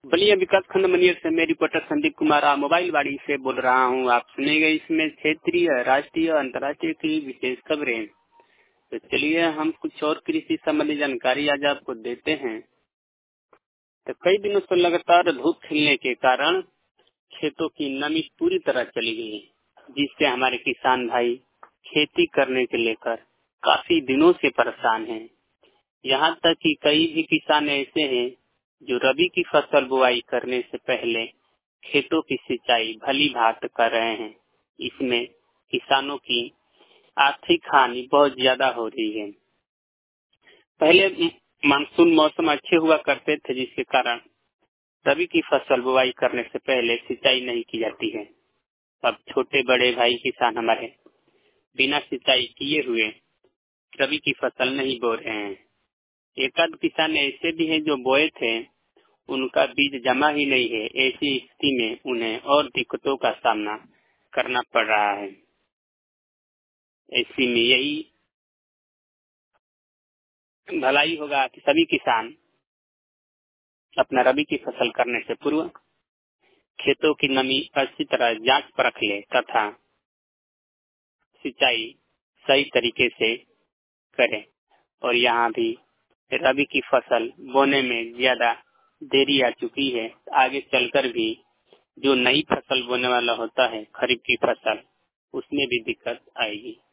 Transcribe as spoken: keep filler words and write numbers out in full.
बलिया विकास खंड मनियर से मैं रिपोर्टर संदीप कुमार मोबाइल वाड़ी से बोल रहा हूं। आप सुनेंगे इसमें क्षेत्रीय, राष्ट्रीय, अंतर्राष्ट्रीय की विशेष खबरें। तो चलिए हम कुछ और कृषि संबंधी जानकारी आज आपको देते हैं। तो कई दिनों से लगातार धूप खिलने के कारण खेतों की नमी पूरी तरह चली गई, जिससे हमारे किसान भाई खेती करने के लेकर काफी दिनों से परेशान हैं। यहाँ तक कि कई भी किसान ऐसे हैं जो रबी की फसल बुआई करने से पहले खेतों की सिंचाई भली भांति कर रहे हैं। इसमें किसानों की आर्थिक हानि बहुत ज्यादा हो रही है। पहले मानसून मौसम अच्छे हुआ करते थे, जिसके कारण रबी की फसल बुआई करने से पहले सिंचाई नहीं की जाती है। अब छोटे बड़े भाई किसान हमारे बिना सिंचाई किए हुए रबी की फसल नहीं बो रहे हैं। एक आध किसान ऐसे भी हैं जो बोए थे, उनका बीज जमा ही नहीं है। ऐसी स्थिति में उन्हें और दिक्कतों का सामना करना पड़ रहा है। ऐसी में यही भलाई होगा कि सभी किसान अपना रबी की फसल करने से पूर्व खेतों की नमी अच्छी तरह जांच परख ले तथा सिंचाई सही तरीके से करें। और यहाँ भी रबी की फसल बोने में ज्यादा देरी आ चुकी है। आगे चलकर भी जो नई फसल बोने वाला होता है, खरीफ की फसल, उसमें भी दिक्कत आएगी।